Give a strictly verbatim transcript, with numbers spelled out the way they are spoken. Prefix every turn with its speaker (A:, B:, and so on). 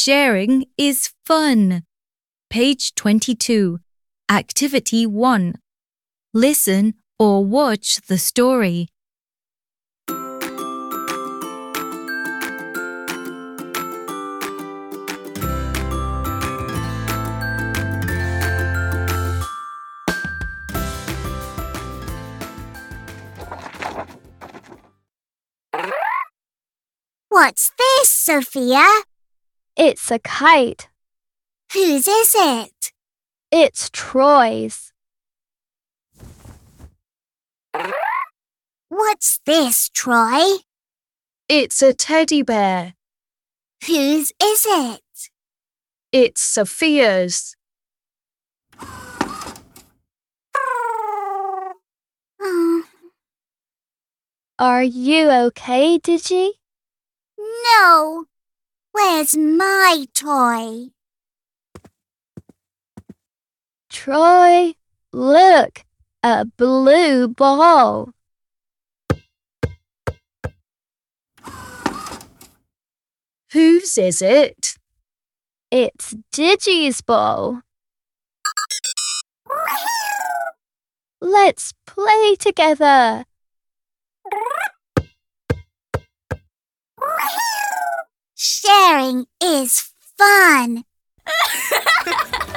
A: Sharing is fun. Page twenty-two. Activity one. Listen or watch the story.
B: What's this, Sophia?
C: It's a kite.
B: Whose is it?
C: It's Troy's.
B: What's this, Troy?
C: It's a teddy bear.
B: Whose is it?
C: It's Sophia's.
B: Oh,
C: Are you okay, Digi?
B: no. Where's my toy?
C: Troy, look, a blue ball.
A: Whose is it?
C: It's Digi's ball. Let's play together.
B: Sharing is fun.